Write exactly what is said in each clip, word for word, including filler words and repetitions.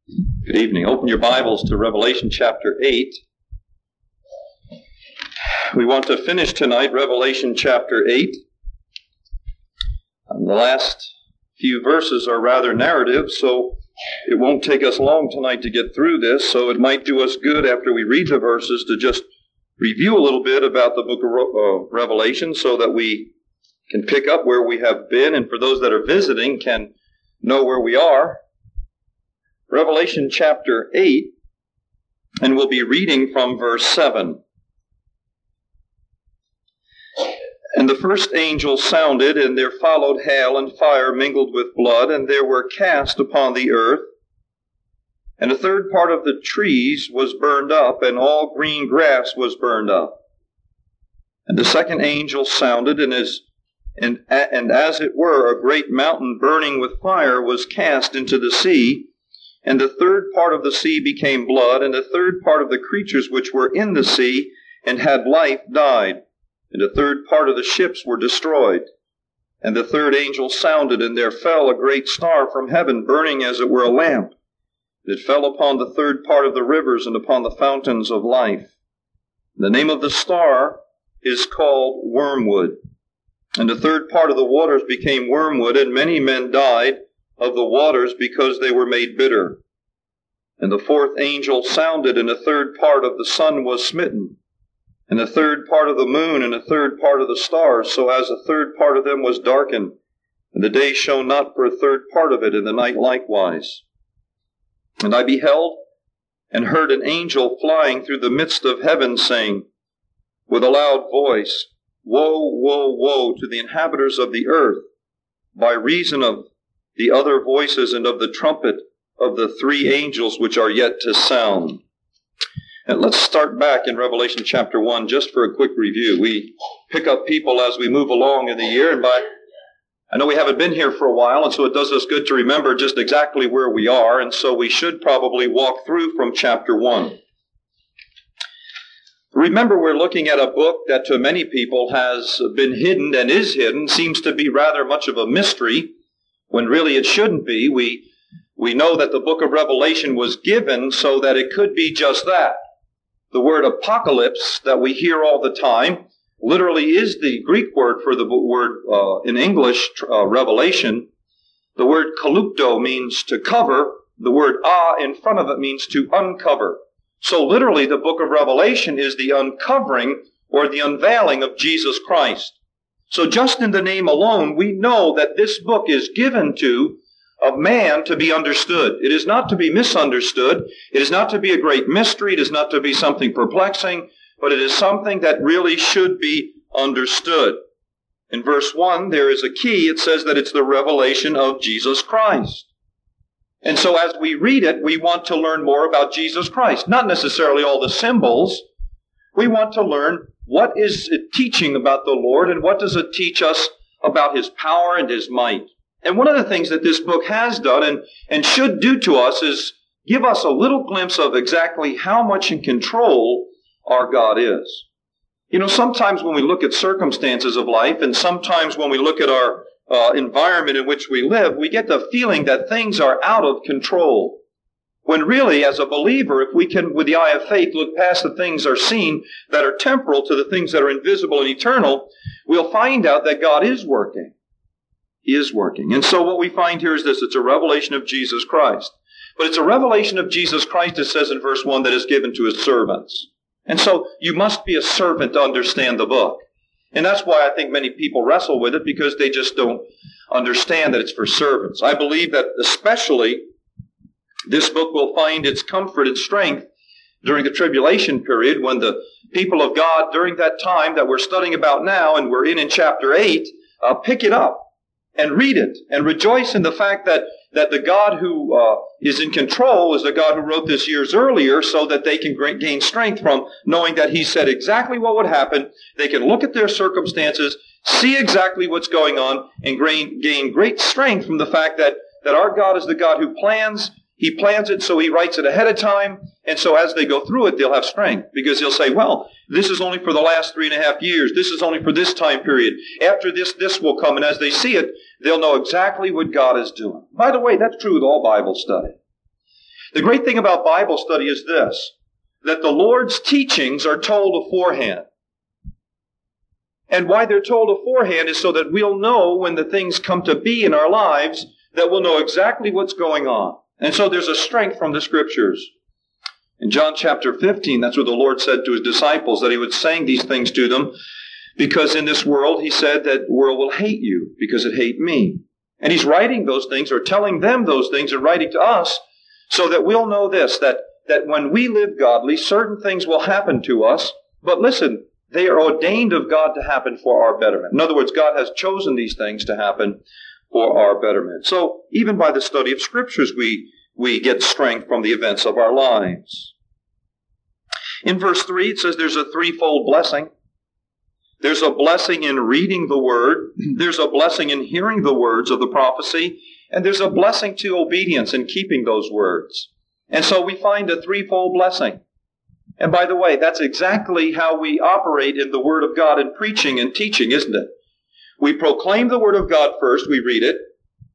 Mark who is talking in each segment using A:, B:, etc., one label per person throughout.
A: Good evening. Open your Bibles to Revelation chapter eight. We want to finish tonight Revelation chapter eight. And the last few verses are rather narrative, so it won't take us long tonight to get through this, so it might do us good after we read the verses to just review a little bit about the book of Revelation so that we can pick up where we have been, and for those that are visiting can know where we are. Revelation chapter eight, and we'll be reading from verse seven. And the first angel sounded, and there followed hail and fire mingled with blood, and there were cast upon the earth. And a third part of the trees was burned up, and all green grass was burned up. And the second angel sounded, and as, and, and as it were, a great mountain burning with fire was cast into the sea. And the third part of the sea became blood, and the third part of the creatures which were in the sea and had life died. And the third part of the ships were destroyed. And the third angel sounded, and there fell a great star from heaven, burning as it were a lamp. It fell upon the third part of the rivers and upon the fountains of life. The name of the star is called Wormwood. And the third part of the waters became wormwood, and many men died of the waters because they were made bitter. And the fourth angel sounded, and a third part of the sun was smitten, and a third part of the moon, and a third part of the stars, so as a third part of them was darkened. And the day shone not for a third part of it, and the night likewise. And I beheld and heard an angel flying through the midst of heaven, saying with a loud voice, Woe, woe, woe to the inhabitants of the earth, by reason of the other voices and of the trumpet of the three angels which are yet to sound. And let's start back in Revelation chapter one just for a quick review. We pick up people as we move along in the year, and by I know we haven't been here for a while, and so it does us good to remember just exactly where we are, and so we should probably walk through from chapter one. Remember, we're looking at a book that to many people has been hidden and is hidden, seems to be rather much of a mystery, when really it shouldn't be. We we know that the book of Revelation was given so that it could be just that. The word apocalypse that we hear all the time literally is the Greek word for the word uh, in English, uh, revelation. The word kalupto means to cover. The word a in front of it means to uncover. So literally the book of Revelation is the uncovering or the unveiling of Jesus Christ. So just in the name alone, we know that this book is given to a man to be understood. It is not to be misunderstood. It is not to be a great mystery. It is not to be something perplexing, but it is something that really should be understood. In verse one, there is a key. It says that it's the revelation of Jesus Christ. And so as we read it, we want to learn more about Jesus Christ. Not necessarily all the symbols. We want to learn what is it teaching about the Lord, and what does it teach us about His power and His might. And one of the things that this book has done and, and should do to us is give us a little glimpse of exactly how much in control our God is. You know, sometimes when we look at circumstances of life, and sometimes when we look at our uh, environment in which we live, we get the feeling that things are out of control. When really, as a believer, if we can, with the eye of faith, look past the things that are seen that are temporal to the things that are invisible and eternal, we'll find out that God is working. He is working. And so what we find here is this. It's a revelation of Jesus Christ. But it's a revelation of Jesus Christ, it says in verse one, that is given to His servants. And so you must be a servant to understand the book. And that's why I think many people wrestle with it, because they just don't understand that it's for servants. I believe that especially this book will find its comfort and strength during the tribulation period, when the people of God during that time that we're studying about now, and we're in in chapter eight, uh, pick it up and read it and rejoice in the fact that, that the God who uh, is in control is the God who wrote this years earlier, so that they can gain strength from knowing that He said exactly what would happen. They can look at their circumstances, see exactly what's going on, and gain, gain great strength from the fact that, that our God is the God who plans. He plans it, so He writes it ahead of time. And so as they go through it, they'll have strength, because He'll say, well, this is only for the last three and a half years. This is only for this time period. After this, this will come. And as they see it, they'll know exactly what God is doing. By the way, that's true with all Bible study. The great thing about Bible study is this, that the Lord's teachings are told beforehand. And why they're told beforehand is so that we'll know when the things come to be in our lives, that we'll know exactly what's going on. And so there's a strength from the Scriptures. In John chapter fifteen, that's what the Lord said to His disciples, that He was saying these things to them, because in this world, He said, that world will hate you, because it hate me. And He's writing those things, or telling them those things, and writing to us, so that we'll know this, that, that when we live godly, certain things will happen to us. But listen, they are ordained of God to happen for our betterment. In other words, God has chosen these things to happen for our betterment. So even by the study of Scriptures, we, we get strength from the events of our lives. In verse three, it says there's a threefold blessing. There's a blessing in reading the Word. There's a blessing in hearing the words of the prophecy. And there's a blessing to obedience in keeping those words. And so we find a threefold blessing. And by the way, that's exactly how we operate in the Word of God in preaching and teaching, isn't it? We proclaim the Word of God first, we read it,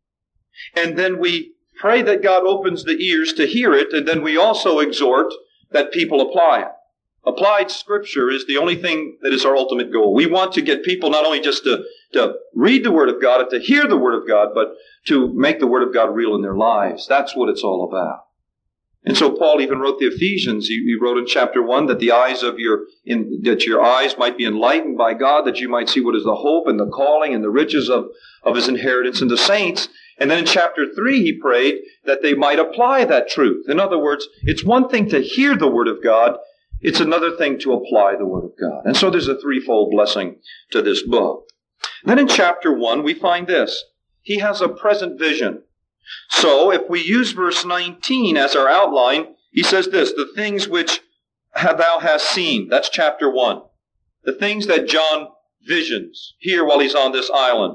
A: and then we pray that God opens the ears to hear it, and then we also exhort that people apply it. Applied Scripture is the only thing that is our ultimate goal. We want to get people not only just to, to read the Word of God and to hear the Word of God, but to make the Word of God real in their lives. That's what it's all about. And so Paul even wrote the Ephesians. He, he wrote in chapter one that the eyes of your in, that your eyes might be enlightened by God, that you might see what is the hope and the calling and the riches of, of His inheritance in the saints. And then in chapter three, he prayed that they might apply that truth. In other words, it's one thing to hear the Word of God. It's another thing to apply the Word of God. And so there's a threefold blessing to this book. Then in chapter one, we find this. He has a present vision. So if we use verse nineteen as our outline, he says this, the things which thou hast seen. That's chapter one. The things that John visions here while he's on this island.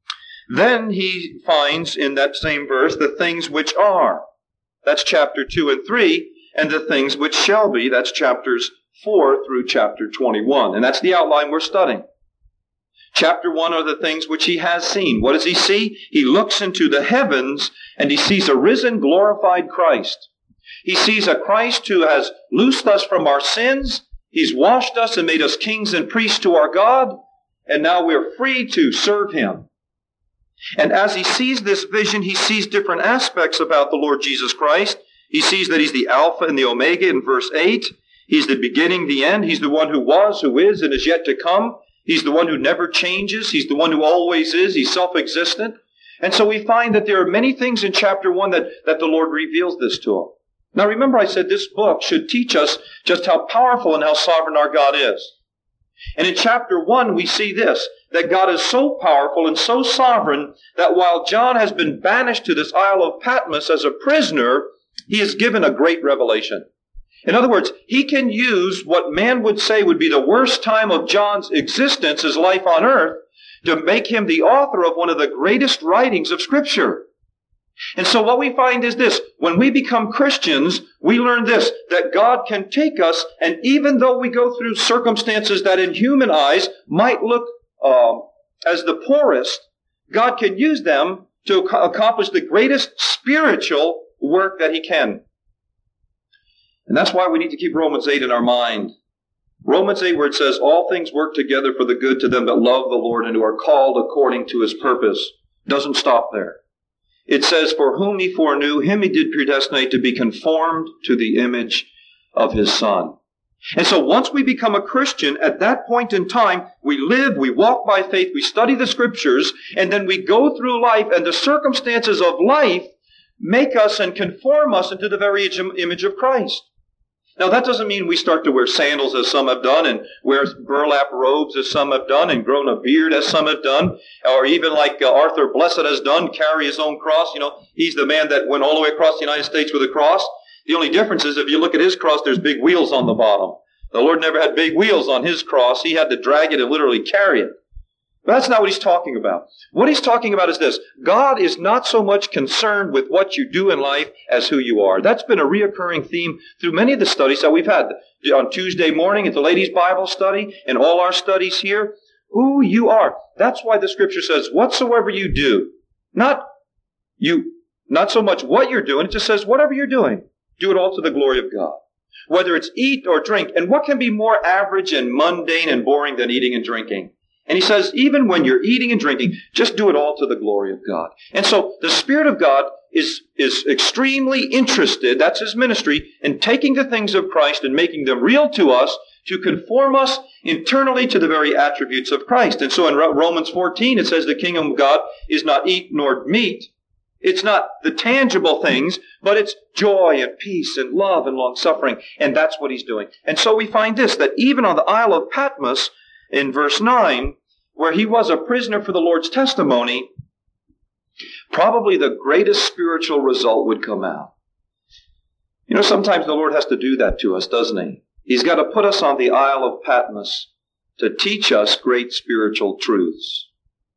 A: Then he finds in that same verse the things which are. That's chapter two and three. And the things which shall be. That's chapters four through chapter twenty-one. And that's the outline we're studying. Chapter one are the things which he has seen. What does he see? He looks into the heavens and he sees a risen, glorified Christ. He sees a Christ who has loosed us from our sins. He's washed us and made us kings and priests to our God. And now we're free to serve Him. And as he sees this vision, he sees different aspects about the Lord Jesus Christ. He sees that He's the Alpha and the Omega in verse eight. He's the beginning, the end. He's the one who was, who is, and is yet to come. He's the one who never changes. He's the one who always is. He's self-existent. And so we find that there are many things in chapter one that, that the Lord reveals this to him. Now remember I said this book should teach us just how powerful and how sovereign our God is. And in chapter one we see this, that God is so powerful and so sovereign that while John has been banished to this Isle of Patmos as a prisoner, he is given a great revelation. In other words, he can use what man would say would be the worst time of John's existence, his life on earth, to make him the author of one of the greatest writings of Scripture. And so what we find is this. When we become Christians, we learn this, that God can take us, and even though we go through circumstances that in human eyes might look uh, as the poorest, God can use them to ac- accomplish the greatest spiritual work that He can. And that's why we need to keep Romans eight in our mind. Romans eight, where it says, all things work together for the good to them that love the Lord and who are called according to His purpose, doesn't stop there. It says, for whom He foreknew, Him He did predestinate to be conformed to the image of His Son. And so once we become a Christian, at that point in time, we live, we walk by faith, we study the Scriptures, and then we go through life, and the circumstances of life make us and conform us into the very image of Christ. Now, that doesn't mean we start to wear sandals as some have done and wear burlap robes as some have done and grown a beard as some have done, or even like uh, Arthur Blessed has done, carry his own cross. You know, he's the man that went all the way across the United States with a cross. The only difference is if you look at his cross, there's big wheels on the bottom. The Lord never had big wheels on His cross. He had to drag it and literally carry it. But that's not what He's talking about. What He's talking about is this. God is not so much concerned with what you do in life as who you are. That's been a reoccurring theme through many of the studies that we've had. On Tuesday morning at the ladies' Bible study and all our studies here. Who you are. That's why the Scripture says, whatsoever you do. Not you, not so much what you're doing. It just says, whatever you're doing. Do it all to the glory of God. Whether it's eat or drink. And what can be more average and mundane and boring than eating and drinking? And he says, even when you're eating and drinking, just do it all to the glory of God. And so the Spirit of God is, is extremely interested, that's his ministry, in taking the things of Christ and making them real to us to conform us internally to the very attributes of Christ. And so in Romans fourteen, it says the kingdom of God is not eat nor meat. It's not the tangible things, but it's joy and peace and love and long-suffering. And that's what he's doing. And so we find this, that even on the Isle of Patmos, in verse nine, where he was a prisoner for the Lord's testimony, probably the greatest spiritual result would come out. You know, sometimes the Lord has to do that to us, doesn't he? He's got to put us on the Isle of Patmos to teach us great spiritual truths.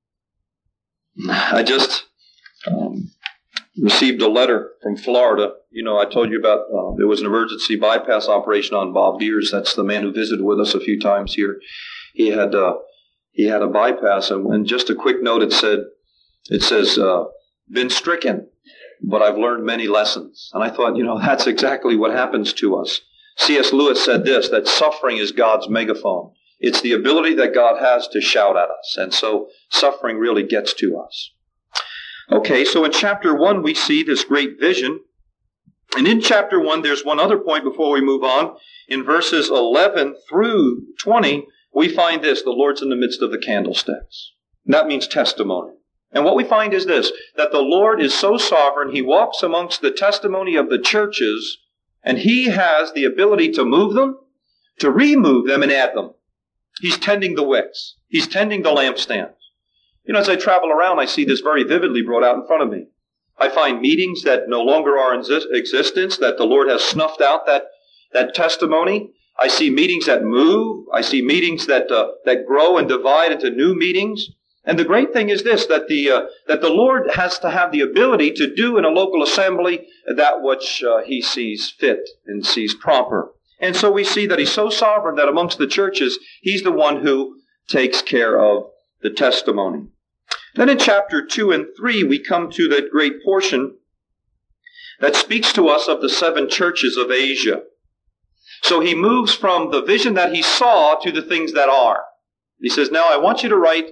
A: I just um, received a letter from Florida. You know, I told you about, uh, there was an emergency bypass operation on Bob Deers. That's the man who visited with us a few times here. He had uh, he had a bypass, and, and just a quick note, it said, it says, uh, been stricken, but I've learned many lessons. And I thought, you know, that's exactly what happens to us. C S Lewis said this, that suffering is God's megaphone. It's the ability that God has to shout at us. And so suffering really gets to us. Okay, so in chapter one, we see this great vision. And in chapter one, there's one other point before we move on. In verses eleven through twenty, we find this, the Lord's in the midst of the candlesticks. And that means testimony. And what we find is this, that the Lord is so sovereign, he walks amongst the testimony of the churches, and he has the ability to move them, to remove them, and add them. He's tending the wicks. He's tending the lampstands. You know, as I travel around, I see this very vividly brought out in front of me. I find meetings that no longer are in existence, that the Lord has snuffed out that, that testimony. I see meetings that move. I see meetings that uh, that grow and divide into new meetings. And the great thing is this, that the uh, that the Lord has to have the ability to do in a local assembly that which uh, he sees fit and sees proper. And so we see that he's so sovereign that amongst the churches, he's the one who takes care of the testimony. Then in chapter two and three, we come to that great portion that speaks to us of the seven churches of Asia. So he moves from the vision that he saw to the things that are. He says, now I want you to write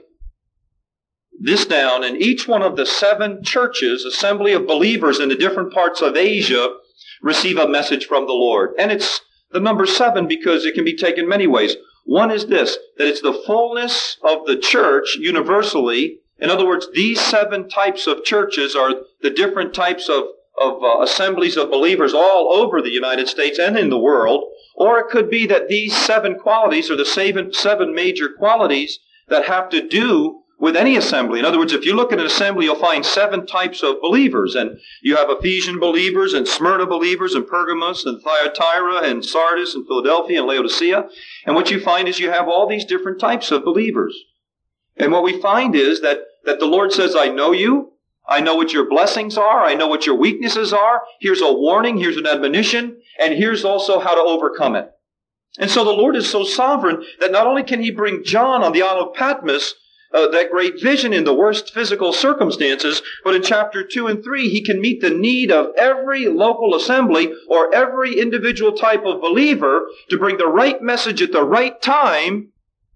A: this down, and each one of the seven churches, assembly of believers in the different parts of Asia, receive a message from the Lord. And it's the number seven because it can be taken many ways. One is this, that it's the fullness of the church universally. In other words, these seven types of churches are the different types of, of uh, assemblies of believers all over the United States and in the world. Or it could be that these seven qualities are the seven, seven major qualities that have to do with any assembly. In other words, if you look at an assembly, you'll find seven types of believers. And you have Ephesian believers and Smyrna believers and Pergamos and Thyatira and Sardis and Philadelphia and Laodicea. And what you find is you have all these different types of believers. And what we find is that, that the Lord says, I know you. I know what your blessings are. I know what your weaknesses are. Here's a warning. Here's an admonition. And here's also how to overcome it. And so the Lord is so sovereign that not only can he bring John on the Isle of Patmos Uh, that great vision in the worst physical circumstances, but in chapter two and three, he can meet the need of every local assembly or every individual type of believer to bring the right message at the right time,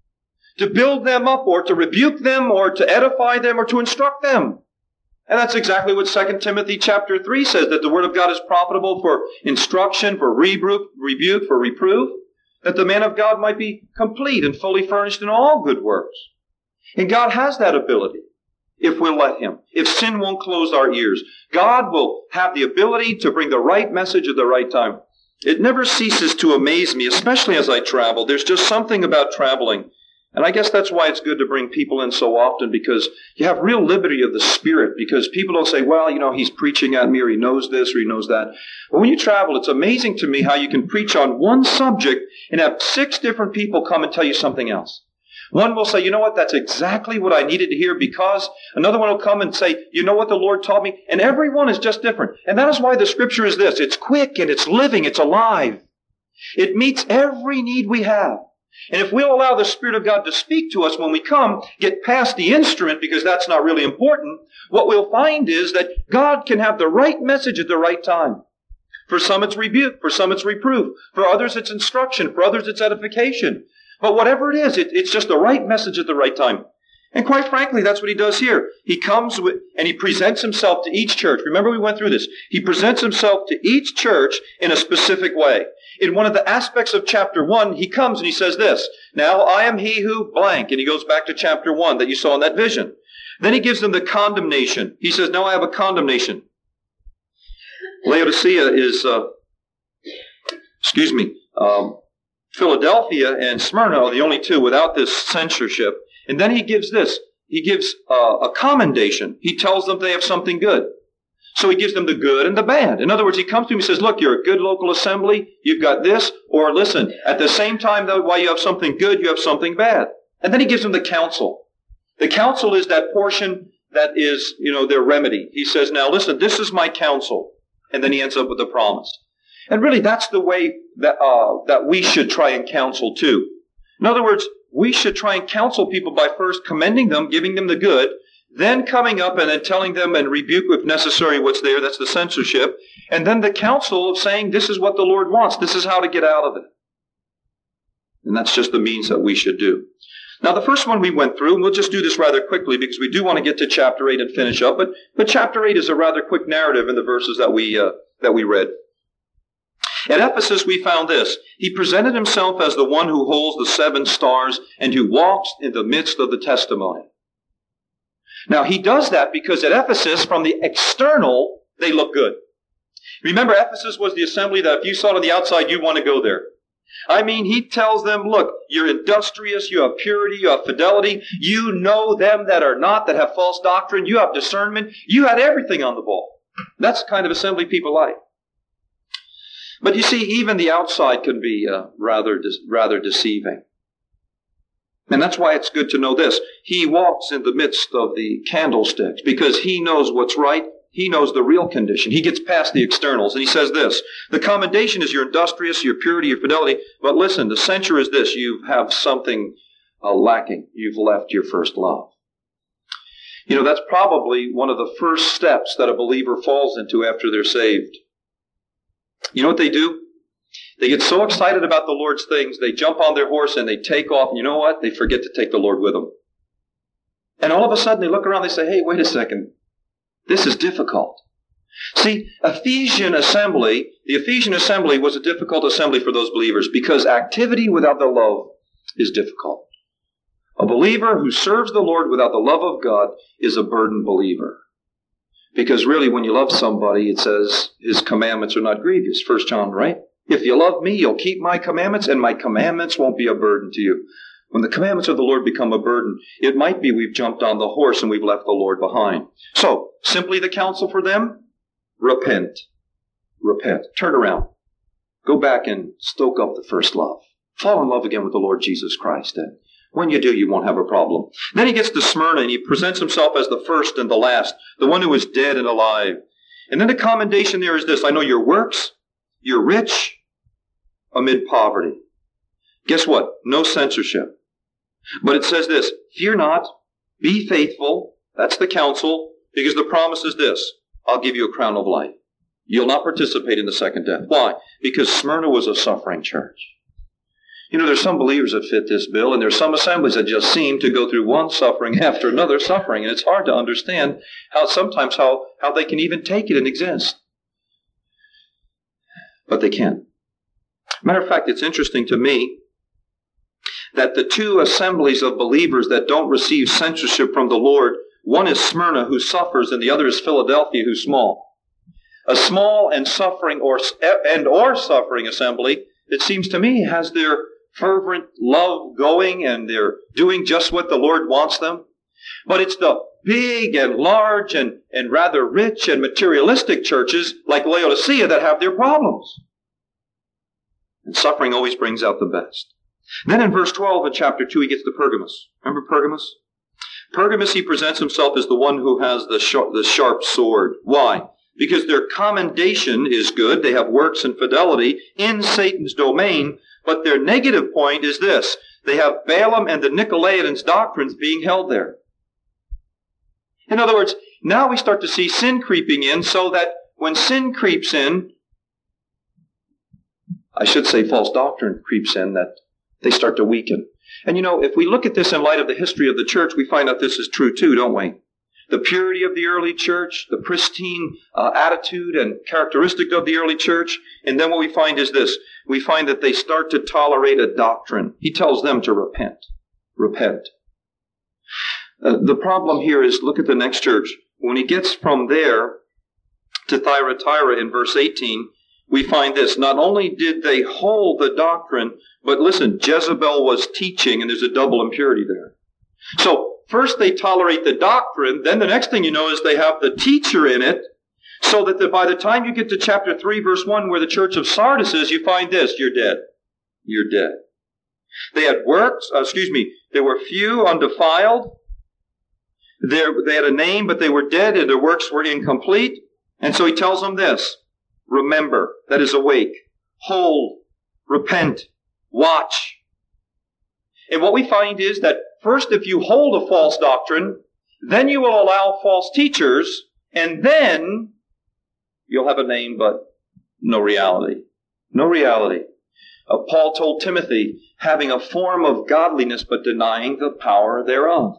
A: to build them up or to rebuke them or to edify them or to instruct them. And that's exactly what Second Timothy chapter three says, that the Word of God is profitable for instruction, for rebuke, rebuke, for reproof, that the man of God might be complete and fully furnished in all good works. And God has that ability if we'll let him. If sin won't close our ears, God will have the ability to bring the right message at the right time. It never ceases to amaze me, especially as I travel. There's just something about traveling. And I guess that's why it's good to bring people in so often, because you have real liberty of the Spirit, because people don't say, well, you know, he's preaching at me, or he knows this, or he knows that. But when you travel, it's amazing to me how you can preach on one subject and have six different people come and tell you something else. One will say, you know what, that's exactly what I needed to hear, because another one will come and say, you know what the Lord taught me? And every one is just different. And that is why the Scripture is this. It's quick and it's living. It's alive. It meets every need we have. And if we'll allow the Spirit of God to speak to us when we come, get past the instrument, because that's not really important, what we'll find is that God can have the right message at the right time. For some it's rebuke. For some it's reproof. For others it's instruction. For others it's edification. But whatever it is, it, it's just the right message at the right time. And quite frankly, that's what he does here. He comes with, and he presents himself to each church. Remember we went through this. He presents himself to each church in a specific way. In one of the aspects of chapter one, he comes and he says this, now I am he who blank. And he goes back to chapter one that you saw in that vision. Then he gives them the condemnation. He says, now I have a condemnation. Laodicea is, uh, excuse me, um, Philadelphia and Smyrna are the only two without this censorship. And then he gives this. He gives uh, a commendation. He tells them they have something good. So he gives them the good and the bad. In other words, he comes to them and says, look, you're a good local assembly. You've got this. Or listen, at the same time, though, while you have something good, you have something bad. And then he gives them the counsel. The counsel is that portion that is, you know, their remedy. He says, now listen, this is my counsel. And then he ends up with the promise. And really, that's the way that, uh, that we should try and counsel too. In other words, we should try and counsel people by first commending them, giving them the good, then coming up and then telling them and rebuke if necessary what's there. That's the censorship. And then the counsel of saying, this is what the Lord wants. This is how to get out of it. And that's just the means that we should do. Now, the first one we went through, and we'll just do this rather quickly because we do want to get to chapter eight and finish up. But, but chapter eight is a rather quick narrative in the verses that we, uh, that we read. At Ephesus, we found this. He presented himself as the one who holds the seven stars and who walks in the midst of the testimony. Now, he does that because at Ephesus, from the external, they look good. Remember, Ephesus was the assembly that if you saw it on the outside, you want to go there. I mean, he tells them, look, you're industrious, you have purity, you have fidelity, you know them that are not, that have false doctrine, you have discernment, you had everything on the ball. That's the kind of assembly people like. But you see, even the outside can be uh, rather de- rather deceiving. And that's why it's good to know this. He walks in the midst of the candlesticks because he knows what's right. He knows the real condition. He gets past the externals. And he says this, the commendation is your industrious, your purity, your fidelity. But listen, the censure is this. You have something uh, lacking. You've left your first love. You know, that's probably one of the first steps that a believer falls into after they're saved. You know what they do? They get so excited about the Lord's things, they jump on their horse and they take off. And you know what? They forget to take the Lord with them. And all of a sudden they look around and they say, hey, wait a second. This is difficult. See, Ephesian assembly, the Ephesian assembly was a difficult assembly for those believers because activity without the love is difficult. A believer who serves the Lord without the love of God is a burdened believer. Because really, when you love somebody, it says his commandments are not grievous. First John, right? If you love me, you'll keep my commandments, and my commandments won't be a burden to you. When the commandments of the Lord become a burden, it might be we've jumped on the horse and we've left the Lord behind. So, simply the counsel for them, repent. Repent. Turn around. Go back and stoke up the first love. Fall in love again with the Lord Jesus Christ. And when you do, you won't have a problem. Then he gets to Smyrna and he presents himself as the first and the last, the one who is dead and alive. And then the commendation there is this. I know your works, you're rich amid poverty. Guess what? No censorship. But it says this, fear not, be faithful. That's the counsel, because the promise is this. I'll give you a crown of life. You'll not participate in the second death. Why? Because Smyrna was a suffering church. You know, there's some believers that fit this bill, and there's some assemblies that just seem to go through one suffering after another suffering, and it's hard to understand how sometimes how, how they can even take it and exist. But they can. Matter of fact, it's interesting to me that the two assemblies of believers that don't receive censorship from the Lord, one is Smyrna, who suffers, and the other is Philadelphia, who's small. A small and suffering or and or suffering assembly, it seems to me, has their fervent love going, and they're doing just what the Lord wants them. But it's the big and large and, and rather rich and materialistic churches like Laodicea that have their problems. And suffering always brings out the best. Then in verse twelve of chapter two, he gets to Pergamos. Remember Pergamos? Pergamos, he presents himself as the one who has the sharp, the sharp sword. Why? Because their commendation is good. They have works and fidelity in Satan's domain. But their negative point is this. They have Balaam and the Nicolaitans' doctrines being held there. In other words, now we start to see sin creeping in, so that when sin creeps in, I should say false doctrine creeps in, that they start to weaken. And you know, if we look at this in light of the history of the church, we find out this is true too, don't we? The purity of the early church, the pristine uh, attitude and characteristic of the early church. And then what we find is this. We find that they start to tolerate a doctrine. He tells them to repent. Repent. Uh, the problem here is, look at the next church. When he gets from there to Thyatira in verse eighteen, we find this. Not only did they hold the doctrine, but listen, Jezebel was teaching, and there's a double impurity there. So, first they tolerate the doctrine, then the next thing you know is they have the teacher in it, so that the, by the time you get to chapter three, verse one, where the church of Sardis is, you find this: you're dead. You're dead. They had works, uh, excuse me, there were few undefiled. There, they had a name, but they were dead, and their works were incomplete. And so he tells them this: remember, that is, awake, hold, repent, watch. And what we find is that first, if you hold a false doctrine, then you will allow false teachers, and then you'll have a name but no reality. No reality. Uh, Paul told Timothy, having a form of godliness but denying the power thereof.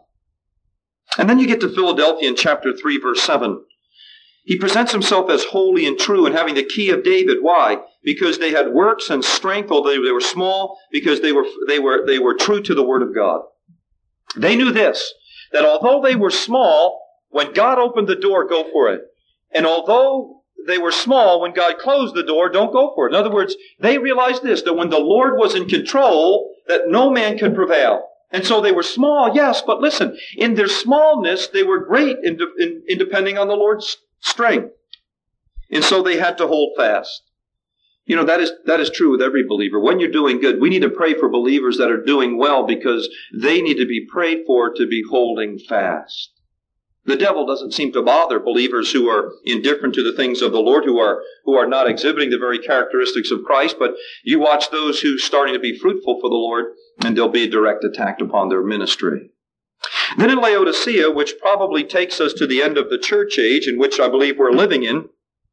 A: And then you get to Philadelphia in chapter three, verse seven. He presents himself as holy and true and having the key of David. Why? Because they had works and strength, although they were small, because they were, they were, they were true to the Word of God. They knew this, that although they were small, when God opened the door, go for it. And although they were small, when God closed the door, don't go for it. In other words, they realized this, that when the Lord was in control, that no man could prevail. And so they were small, yes, but listen, in their smallness, they were great in, in, in depending on the Lord's strength. And so they had to hold fast. You know, that is that is true with every believer. When you're doing good, we need to pray for believers that are doing well, because they need to be prayed for to be holding fast. The devil doesn't seem to bother believers who are indifferent to the things of the Lord, who are who are not exhibiting the very characteristics of Christ. But you watch those who are starting to be fruitful for the Lord, and there'll be a direct attack upon their ministry. Then in Laodicea, which probably takes us to the end of the church age, in which I believe we're living in,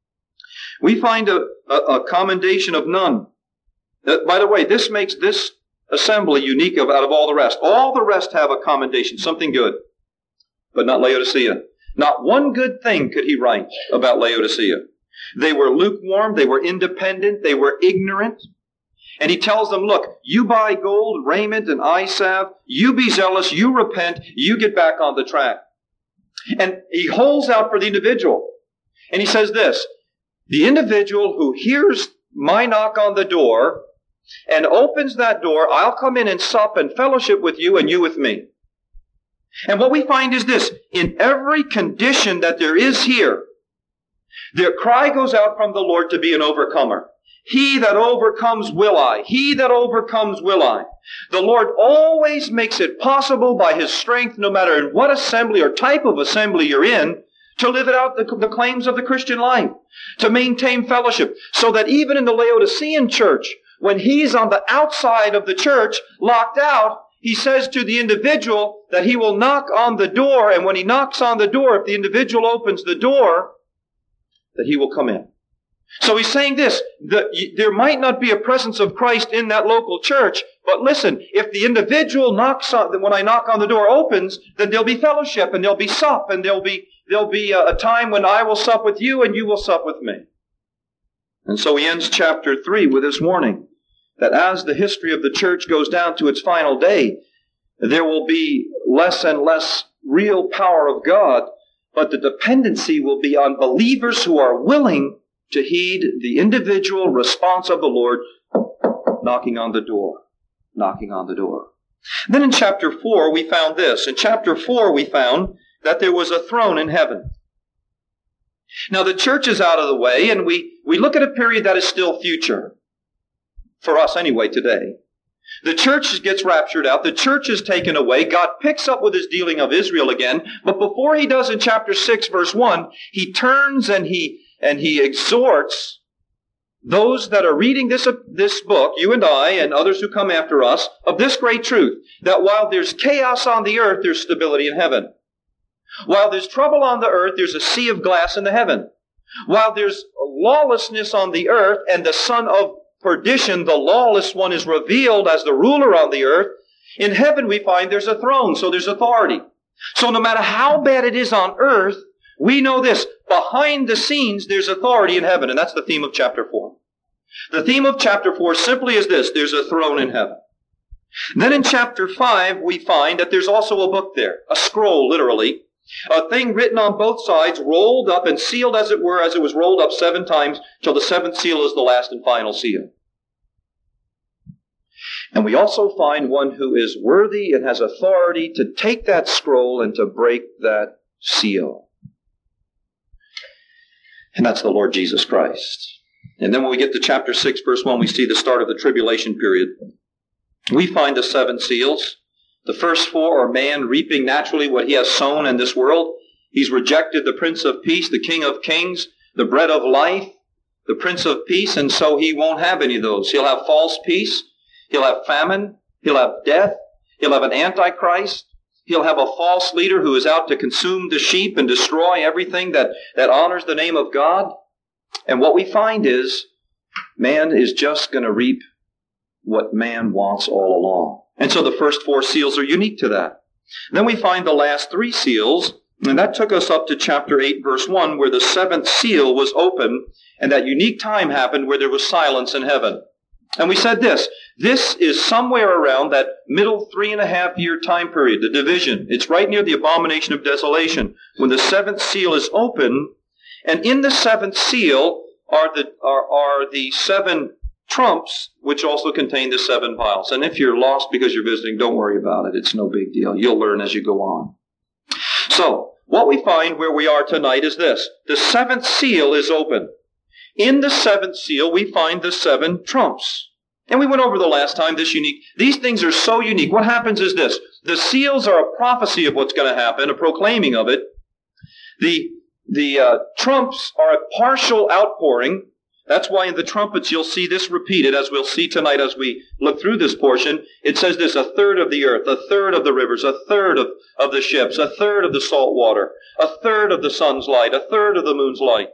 A: we find a, a, a commendation of none. Uh, by the way, this makes this assembly unique of, out of all the rest. All the rest have a commendation, something good, but not Laodicea. Not one good thing could he write about Laodicea. They were lukewarm, they were independent, they were ignorant. And he tells them, look, you buy gold, raiment, and eye salve, you be zealous, you repent, you get back on the track. And he holds out for the individual. And he says this: the individual who hears my knock on the door and opens that door, I'll come in and sup and fellowship with you and you with me. And what we find is this: in every condition that there is here, their cry goes out from the Lord to be an overcomer. He that overcomes will I. He that overcomes will I. The Lord always makes it possible by His strength, no matter in what assembly or type of assembly you're in, to live it out the, the claims of the Christian life, to maintain fellowship, so that even in the Laodicean church, when he's on the outside of the church, locked out, he says to the individual that he will knock on the door, and when he knocks on the door, if the individual opens the door, that he will come in. So he's saying this, that there might not be a presence of Christ in that local church, but listen, if the individual knocks on, when I knock on the door opens, then there'll be fellowship, and there'll be sup, and there'll be, there'll be a, a time when I will sup with you, and you will sup with me. And so he ends chapter three with this warning, that as the history of the church goes down to its final day, there will be less and less real power of God, but the dependency will be on believers who are willing to heed the individual response of the Lord, knocking on the door, knocking on the door. Then in chapter four, we found this. In chapter four, we found that there was a throne in heaven. Now, the church is out of the way, and we, we look at a period that is still future. For us anyway today. The church gets raptured out. The church is taken away. God picks up with His dealing of Israel again. But before He does in chapter six, verse one, He turns and He And he exhorts those that are reading this, this book, you and I and others who come after us, of this great truth, that while there's chaos on the earth, there's stability in heaven. While there's trouble on the earth, there's a sea of glass in the heaven. While there's lawlessness on the earth and the son of perdition, the lawless one, is revealed as the ruler on the earth, in heaven we find there's a throne, so there's authority. So no matter how bad it is on earth, we know this. Behind the scenes, there's authority in heaven, and that's the theme of chapter four. The theme of chapter four simply is this: there's a throne in heaven. Then in chapter five, we find that there's also a book there, a scroll, literally, a thing written on both sides, rolled up and sealed, as it were, as it was rolled up seven times, till the seventh seal is the last and final seal. And we also find one who is worthy and has authority to take that scroll and to break that seal. And that's the Lord Jesus Christ. And then when we get to chapter six, verse one, we see the start of the tribulation period. We find the seven seals. The first four are man reaping naturally what he has sown in this world. He's rejected the Prince of Peace, the King of Kings, the bread of life, the Prince of Peace, and so he won't have any of those. He'll have false peace. He'll have famine. He'll have death. He'll have an antichrist. He'll have a false leader who is out to consume the sheep and destroy everything that, that honors the name of God. And what we find is man is just going to reap what man wants all along. And so the first four seals are unique to that. Then we find the last three seals, and that took us up to chapter eight, verse one, where the seventh seal was open, and that unique time happened where there was silence in heaven. And we said this, this is somewhere around that middle three and a half year time period, the division. It's right near the abomination of desolation, when the seventh seal is open, and in the seventh seal are the, are, are the seven trumps, which also contain the seven vials. And if you're lost because you're visiting, don't worry about it. It's no big deal. You'll learn as you go on. So, what we find where we are tonight is this. The seventh seal is open. In the seventh seal, we find the seven trumps. And we went over the last time this unique. These things are so unique. What happens is this. The seals are a prophecy of what's going to happen, a proclaiming of it. The, the uh, trumps are a partial outpouring. That's why in the trumpets you'll see this repeated, as we'll see tonight as we look through this portion. It says this, a third of the earth, a third of the rivers, a third of, of the ships, a third of the salt water, a third of the sun's light, a third of the moon's light.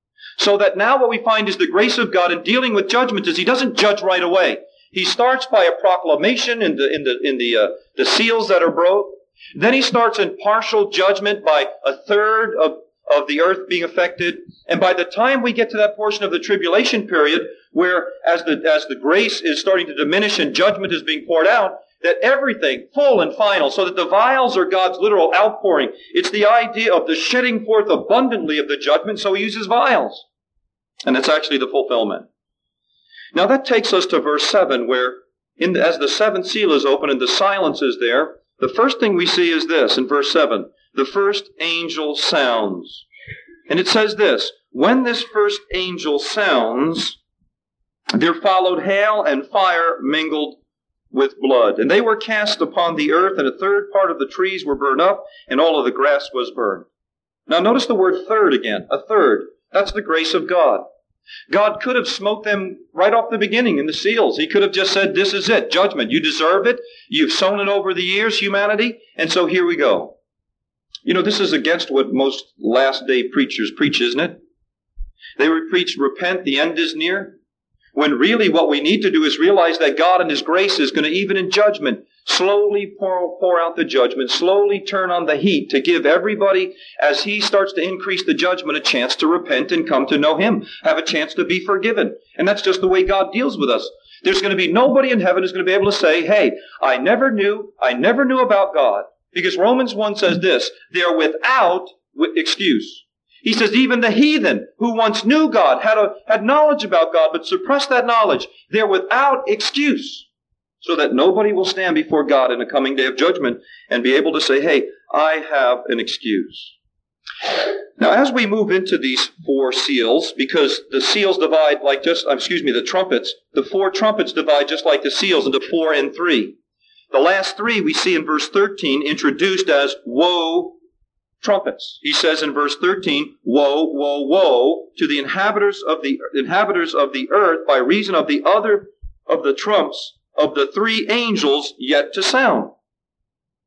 A: So that now what we find is the grace of God in dealing with judgment is he doesn't judge right away. He starts by a proclamation in the, in the, in the, uh, the seals that are broke. Then he starts in partial judgment by a third of of the earth being affected. And by the time we get to that portion of the tribulation period, where as the, as the grace is starting to diminish and judgment is being poured out, that everything, full and final, so that the vials are God's literal outpouring. It's the idea of the shedding forth abundantly of the judgment, so he uses vials. And it's actually the fulfillment. Now that takes us to verse seven, where in the, as the seventh seal is open and the silence is there, the first thing we see is this in verse seven. The first angel sounds. And it says this, when this first angel sounds, there followed hail and fire mingled with blood. And they were cast upon the earth, and a third part of the trees were burned up, and all of the grass was burned. Now notice the word third again, a third. That's the grace of God. God could have smote them right off the beginning in the seals. He could have just said, this is it, judgment. You deserve it. You've sown it over the years, humanity, and so here we go. You know, this is against what most last-day preachers preach, isn't it? They would preach, repent, the end is near. When really what we need to do is realize that God in His grace is going to, even in judgment, slowly pour, pour out the judgment, slowly turn on the heat to give everybody, as He starts to increase the judgment, a chance to repent and come to know Him, have a chance to be forgiven. And that's just the way God deals with us. There's going to be nobody in heaven who's going to be able to say, hey, I never knew, I never knew about God. Because Romans one says this, they're without excuse. He says even the heathen who once knew God, had a, had knowledge about God, but suppressed that knowledge, they're without excuse. So that nobody will stand before God in a coming day of judgment and be able to say, hey, I have an excuse. Now, as we move into these four seals, because the seals divide like just, excuse me, the trumpets, the four trumpets divide just like the seals into four and three. The last three we see in verse thirteen introduced as woe trumpets. He says in verse thirteen, woe, woe, woe to the inhabitants of the inhabitants of the earth by reason of the other of the trumps of the three angels yet to sound.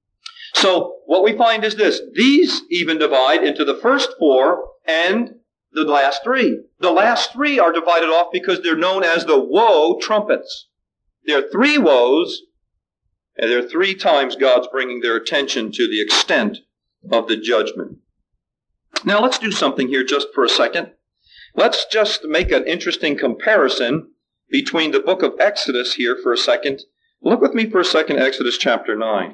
A: So what we find is this. These even divide into the first four and the last three. The last three are divided off because they're known as the woe trumpets. There are three woes, and there are three times God's bringing their attention to the extent of the judgment. Now let's do something here just for a second. Let's just make an interesting comparison between the book of Exodus here for a second. Look with me for a second, Exodus chapter nine.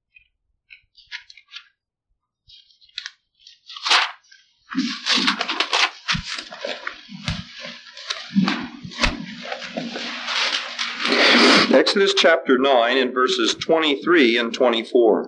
A: Exodus chapter nine and verses twenty-three and twenty-four.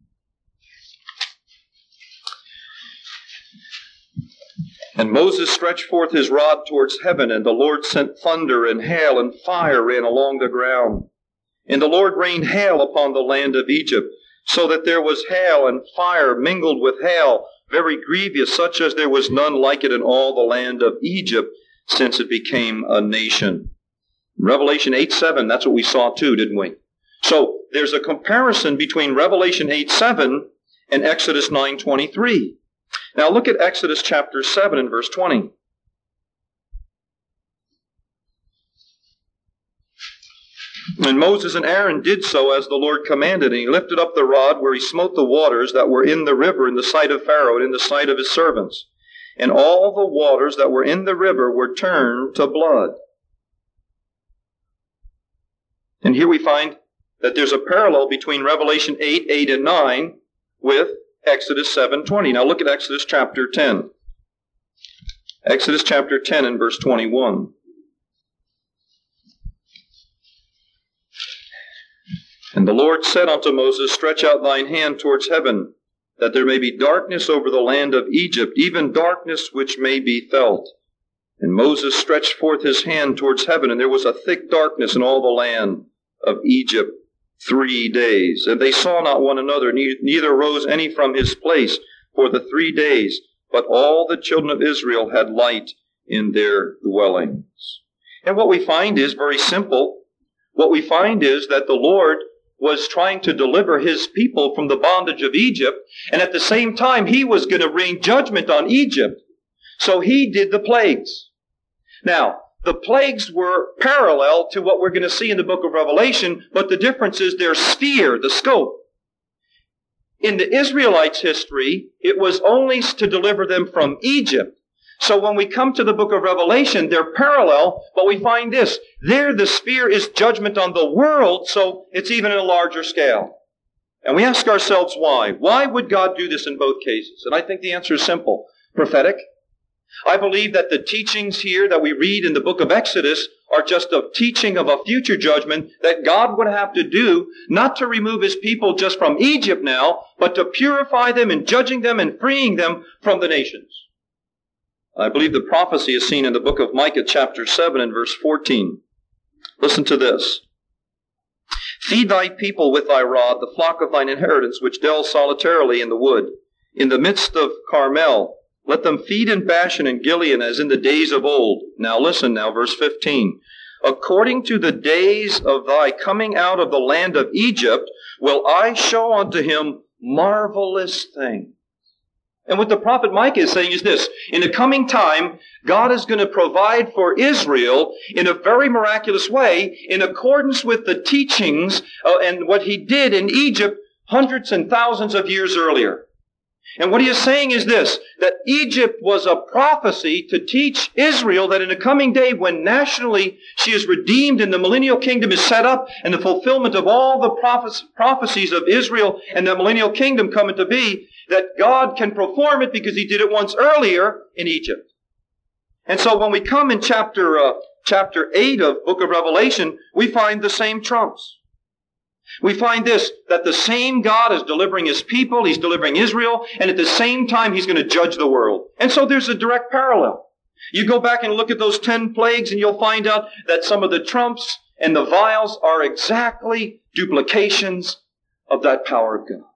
A: And Moses stretched forth his rod towards heaven, and the Lord sent thunder and hail, and fire ran along the ground. And the Lord rained hail upon the land of Egypt, so that there was hail and fire mingled with hail, very grievous, such as there was none like it in all the land of Egypt, since it became a nation. Revelation eight seven, that's what we saw too, didn't we? So there's a comparison between Revelation eight seven and Exodus nine twenty-three. Now look at Exodus chapter seven and verse twenty. And Moses and Aaron did so as the Lord commanded, and he lifted up the rod where he smote the waters that were in the river in the sight of Pharaoh and in the sight of his servants. And all the waters that were in the river were turned to blood. And here we find that there's a parallel between Revelation eight, eight, and nine with Exodus seven twenty. Now look at Exodus chapter ten. Exodus chapter ten and verse twenty-one. And the Lord said unto Moses, Stretch out thine hand towards heaven, that there may be darkness over the land of Egypt, even darkness which may be felt. And Moses stretched forth his hand towards heaven, and there was a thick darkness in all the land of Egypt three days. And they saw not one another, neither rose any from his place for the three days. But all the children of Israel had light in their dwellings. And what we find is very simple. What we find is that the Lord was trying to deliver his people from the bondage of Egypt, and at the same time he was going to rain judgment on Egypt. So he did the plagues. Now, the plagues were parallel to what we're going to see in the book of Revelation, but the difference is their sphere, the scope. In the Israelites' history, it was only to deliver them from Egypt. So when we come to the book of Revelation, they're parallel, but we find this. There the sphere is judgment on the world, so it's even in a larger scale. And we ask ourselves why. Why would God do this in both cases? And I think the answer is simple. Prophetic. I believe that the teachings here that we read in the book of Exodus are just a teaching of a future judgment that God would have to do, not to remove his people just from Egypt now, but to purify them and judging them and freeing them from the nations. I believe the prophecy is seen in the book of Micah chapter seven and verse fourteen. Listen to this. Feed thy people with thy rod, the flock of thine inheritance, which dwell solitarily in the wood. In the midst of Carmel, let them feed in Bashan and Gilead as in the days of old. Now listen now, verse fifteen. According to the days of thy coming out of the land of Egypt, will I show unto him marvelous things. And what the prophet Micah is saying is this. In the coming time, God is going to provide for Israel in a very miraculous way in accordance with the teachings uh, and what he did in Egypt hundreds and thousands of years earlier. And what he is saying is this, that Egypt was a prophecy to teach Israel that in the coming day when nationally she is redeemed and the millennial kingdom is set up and the fulfillment of all the prophe- prophecies of Israel and the millennial kingdom come into be, that God can perform it because he did it once earlier in Egypt. And so when we come in chapter uh, chapter eight of book of Revelation, we find the same trumps. We find this, that the same God is delivering his people, he's delivering Israel, and at the same time he's going to judge the world. And so there's a direct parallel. You go back and look at those ten plagues and you'll find out that some of the trumps and the vials are exactly duplications of that power of God.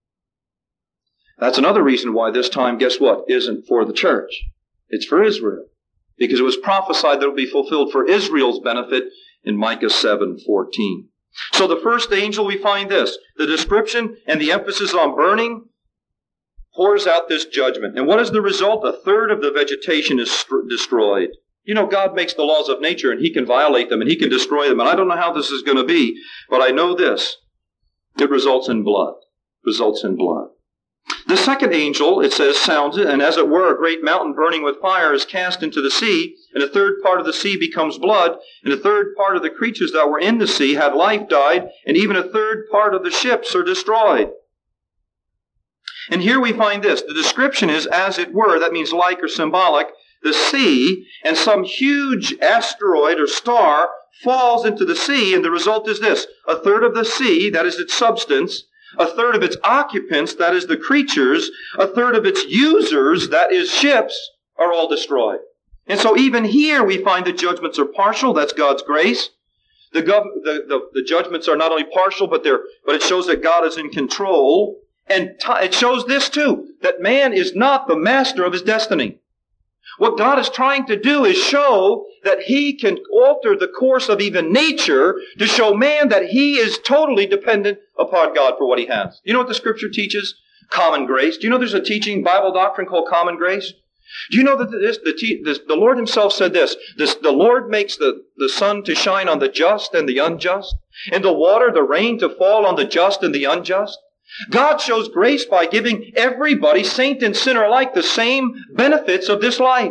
A: That's another reason why this time, guess what, isn't for the church. It's for Israel. Because it was prophesied that it will be fulfilled for Israel's benefit in Micah seven fourteen. So the first angel, we find this. The description and the emphasis on burning pours out this judgment. And what is the result? A third of the vegetation is st- destroyed. You know, God makes the laws of nature, and He can violate them, and He can destroy them. And I don't know how this is going to be, but I know this. It results in blood. Results in blood. The second angel, it says, sounds it, and as it were, a great mountain burning with fire is cast into the sea, and a third part of the sea becomes blood, and a third part of the creatures that were in the sea had life died, and even a third part of the ships are destroyed. And here we find this. The description is, as it were, that means like or symbolic, the sea, and some huge asteroid or star falls into the sea, and the result is this. A third of the sea, that is its substance, a third of its occupants, that is the creatures, a third of its users, that is ships, are all destroyed. And so even here we find the judgments are partial, that's God's grace. The, gov- the, the, the judgments are not only partial, but they're but it shows that God is in control. And t- it shows this too, that man is not the master of his destiny. What God is trying to do is show that He can alter the course of even nature to show man that he is totally dependent upon God for what he has. You know what the Scripture teaches? Common grace. Do you know there's a teaching Bible doctrine called common grace? Do you know that this, the, te- this, the Lord Himself said this, this, the Lord makes the, the sun to shine on the just and the unjust, and the water, the rain to fall on the just and the unjust? God shows grace by giving everybody, saint and sinner alike, the same benefits of this life.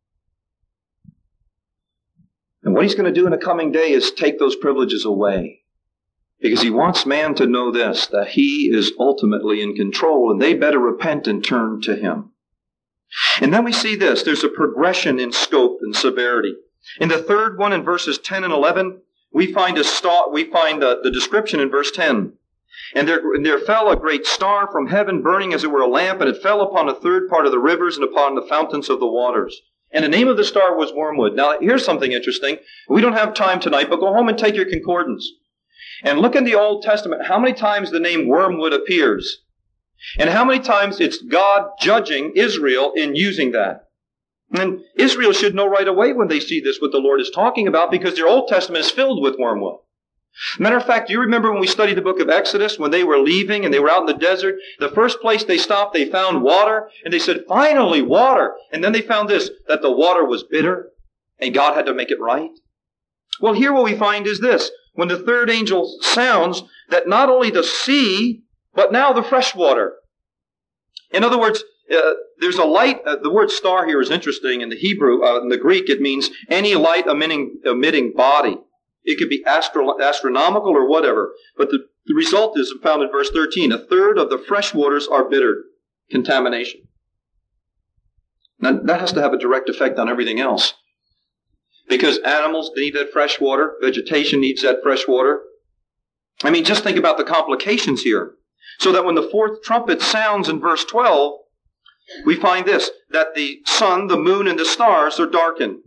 A: And what He's going to do in the coming day is take those privileges away. Because He wants man to know this, that He is ultimately in control, and they better repent and turn to Him. And then we see this, there's a progression in scope and severity. In the third one, in verses ten and eleven, we find a star, we find the, the description in verse ten. And there, and there fell a great star from heaven, burning as it were a lamp, and it fell upon a third part of the rivers and upon the fountains of the waters. And the name of the star was Wormwood. Now, here's something interesting. We don't have time tonight, but go home and take your concordance. And look in the Old Testament how many times the name Wormwood appears. And how many times it's God judging Israel in using that. And Israel should know right away when they see this what the Lord is talking about, because their Old Testament is filled with wormwood. Matter of fact, do you remember when we studied the book of Exodus, when they were leaving and they were out in the desert, the first place they stopped, they found water, and they said, finally, water. And then they found this, that the water was bitter, and God had to make it right. Well, here what we find is this, when the third angel sounds, that not only the sea, but now the fresh water. In other words, uh, there's a light, uh, the word star here is interesting in the Hebrew, uh, in the Greek it means any light emitting, emitting body. It could be astro- astronomical or whatever. But the, the result is found in verse thirteen. A third of the fresh waters are bitter. Contamination. Now, that has to have a direct effect on everything else. Because animals need that fresh water. Vegetation needs that fresh water. I mean, just think about the complications here. So that when the fourth trumpet sounds in verse twelve, we find this, that the sun, the moon, and the stars are darkened.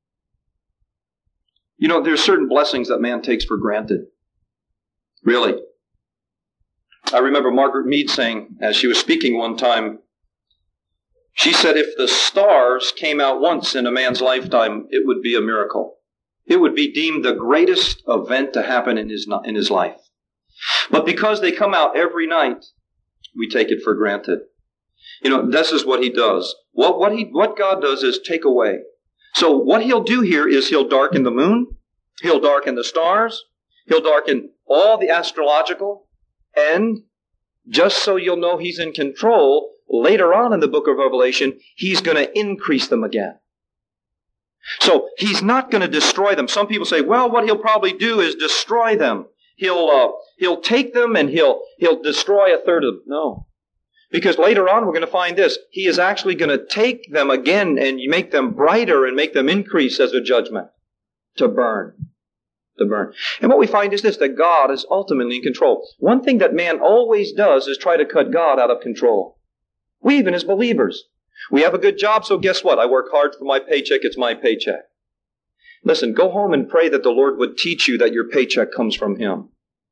A: You know, there's certain blessings that man takes for granted. Really. I remember Margaret Mead saying, as she was speaking one time, she said if the stars came out once in a man's lifetime, it would be a miracle. It would be deemed the greatest event to happen in his, in his life. But because they come out every night, we take it for granted. You know, this is what He does. What, what, he, what God does is take away. So what He'll do here is He'll darken the moon, He'll darken the stars, He'll darken all the astrological, and just so you'll know He's in control, later on in the book of Revelation, He's going to increase them again. So He's not going to destroy them. Some people say, well, what He'll probably do is destroy them. He'll uh, he'll take them and he'll he'll destroy a third of them. No. Because later on we're going to find this. He is actually going to take them again and make them brighter and make them increase as a judgment. To burn. To burn. And what we find is this, that God is ultimately in control. One thing that man always does is try to cut God out of control. We even as believers. We have a good job, so guess what? I work hard for my paycheck, it's my paycheck. Listen, go home and pray that the Lord would teach you that your paycheck comes from Him.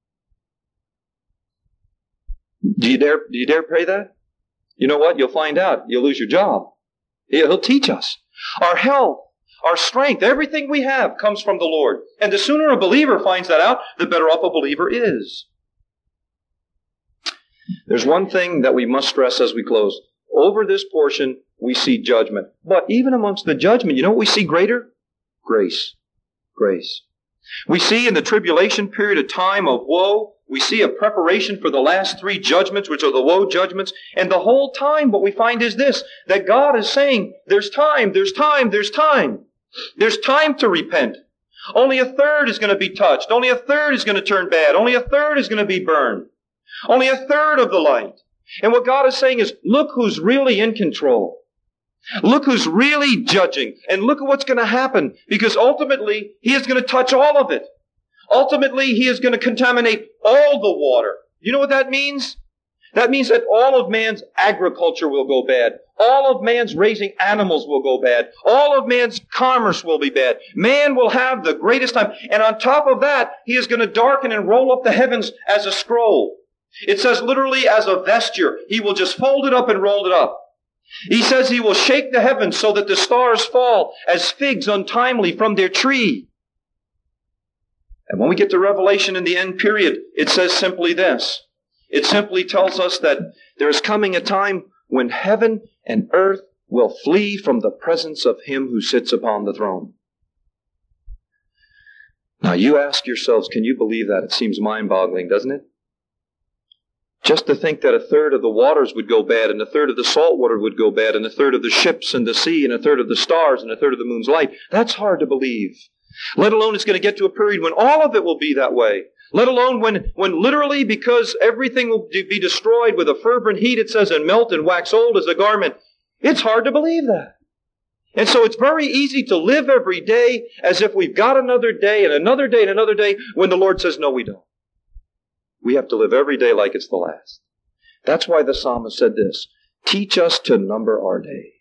A: Do you dare, do you dare pray that? You know what? You'll find out. You'll lose your job. He'll teach us. Our health, our strength, everything we have comes from the Lord. And the sooner a believer finds that out, the better off a believer is. There's one thing that we must stress as we close. over this portion, we see judgment. But even amongst the judgment, you know what we see greater? Grace. Grace. We see in the tribulation period a time of woe. We see a preparation for the last three judgments, which are the woe judgments. And the whole time what we find is this, that God is saying, there's time, there's time, there's time. There's time to repent. Only a third is going to be touched. Only a third is going to turn bad. Only a third is going to be burned. Only a third of the light. And what God is saying is, look who's really in control. Look who's really judging. And look at what's going to happen. Because ultimately, He is going to touch all of it. Ultimately, He is going to contaminate all the water. You know what that means? That means that all of man's agriculture will go bad. All of man's raising animals will go bad. All of man's commerce will be bad. Man will have the greatest time. And on top of that, He is going to darken and roll up the heavens as a scroll. It says literally as a vesture. He will just fold it up and roll it up. He says He will shake the heavens so that the stars fall as figs untimely from their tree. And when we get to Revelation in the end period, it says simply this. It simply tells us that there is coming a time when heaven and earth will flee from the presence of Him who sits upon the throne. Now you ask yourselves, can you believe that? It seems mind-boggling, doesn't it? Just to think that a third of the waters would go bad, and a third of the salt water would go bad, and a third of the ships and the sea, and a third of the stars, and a third of the moon's light. That's hard to believe. Let alone it's going to get to a period when all of it will be that way. Let alone when, when literally, because everything will be destroyed with a fervent heat, it says, and melt and wax old as a garment. It's hard to believe that. And so it's very easy to live every day as if we've got another day and another day and another day when the Lord says, no, we don't. We have to live every day like it's the last. That's why the psalmist said this, teach us to number our days.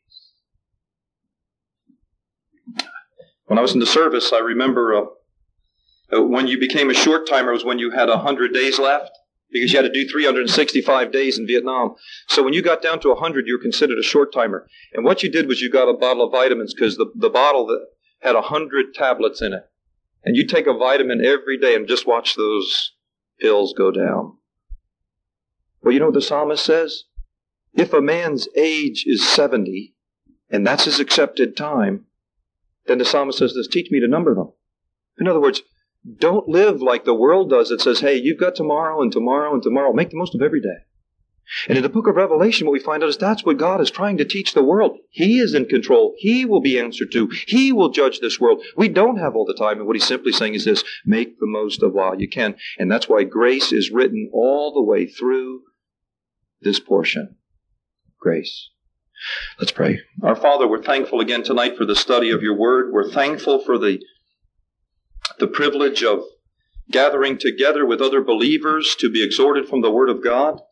A: When I was in the service, I remember uh, uh, when you became a short timer was when you had one hundred days left, because you had to do three hundred sixty-five days in Vietnam. So when you got down to one hundred, you were considered a short timer. And what you did was you got a bottle of vitamins, because the, the bottle that had one hundred tablets in it. And you take a vitamin every day and just watch those pills go down. Well, you know what the psalmist says? If a man's age is seventy, and that's his accepted time, then the psalmist says this, teach me to number them. In other words, don't live like the world does. It says, hey, you've got tomorrow and tomorrow and tomorrow. Make the most of every day. And in the book of Revelation, what we find out is that's what God is trying to teach the world. He is in control. He will be answered to. He will judge this world. We don't have all the time. And what He's simply saying is this, make the most of while you can. And that's why grace is written all the way through this portion. Grace. Let's pray. Our Father, we're thankful again tonight for the study of Your Word. We're thankful for the, the privilege of gathering together with other believers to be exhorted from the Word of God.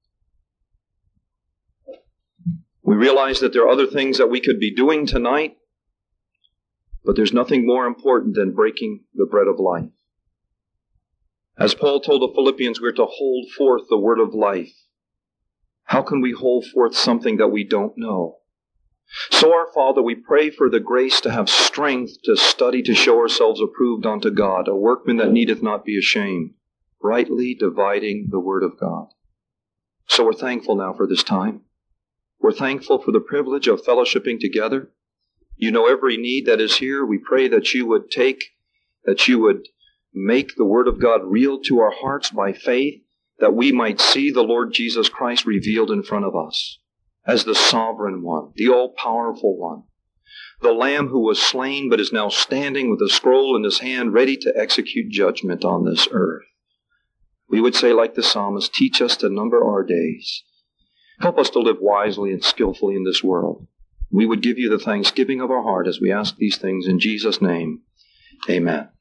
A: We realize that there are other things that we could be doing tonight, but there's nothing more important than breaking the bread of life. As Paul told the Philippians, we're to hold forth the word of life. How can we hold forth something that we don't know? So, our Father, we pray for the grace to have strength to study to show ourselves approved unto God, a workman that needeth not be ashamed, rightly dividing the word of God. So we're thankful now for this time. We're thankful for the privilege of fellowshipping together. You know every need that is here. We pray that You would take, that You would make the word of God real to our hearts by faith, that we might see the Lord Jesus Christ revealed in front of us as the sovereign one, the all-powerful one, the Lamb who was slain but is now standing with a scroll in His hand ready to execute judgment on this earth. We would say like the psalmist, teach us to number our days. Help us to live wisely and skillfully in this world. We would give You the thanksgiving of our heart as we ask these things in Jesus' name. Amen.